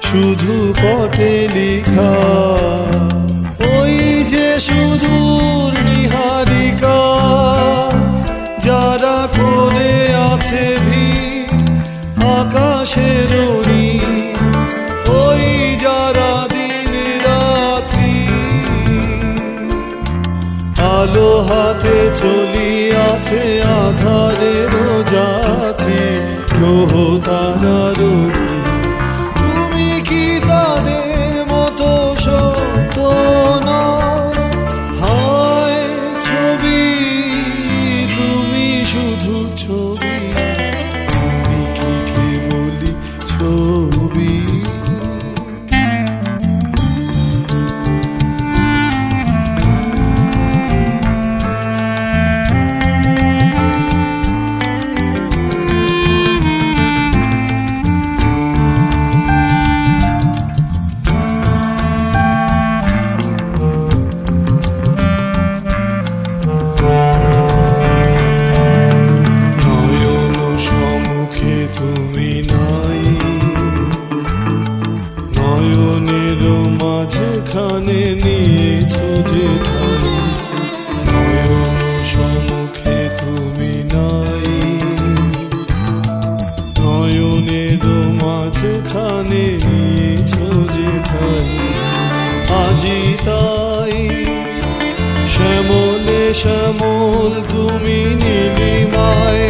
শুধু পটে লিখা ওই যে সুদূর নিহারিকা যারা করে আছে ভিড় আকাশের ওই যারা দিন রাত্রি আলো হাতে চলিয়াছে আধারের যাত্রী গ্রহ তারার তুমি কি তাদের মতো সত্য না হায় ছবি তুমি শুধু ছবি তুমি কি কেবলই ছবি তুমি নাই নয়নের মাঝখানে নিয়েছো যে ঠাই নয়ন সম্মুখে তুমি নাই নয়নের মাঝখানে নিয়েছো যে ঠাই আজি তাই শ্যামলে শ্যামল তুমি নীলিমায়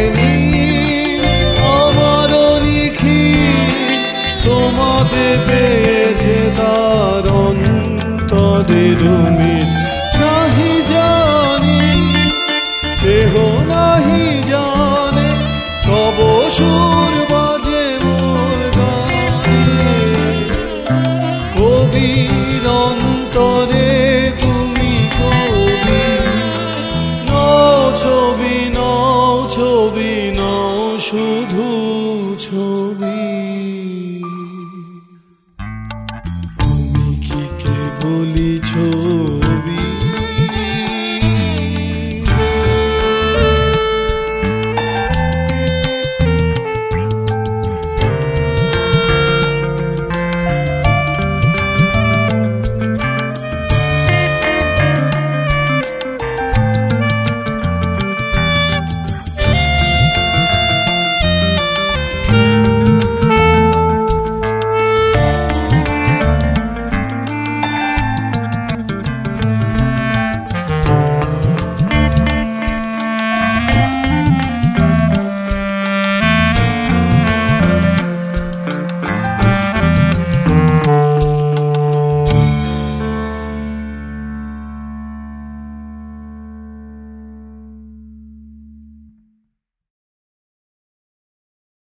তোমাতে পেয়েছে তার অন্তরের মিল নাহি জানি কেহ নাহি জানে তব সুর বাজে মোর গানে কবির অন্তরে তুমি কবি নও ছবি নও ছবি নও শুধু ছবি বলি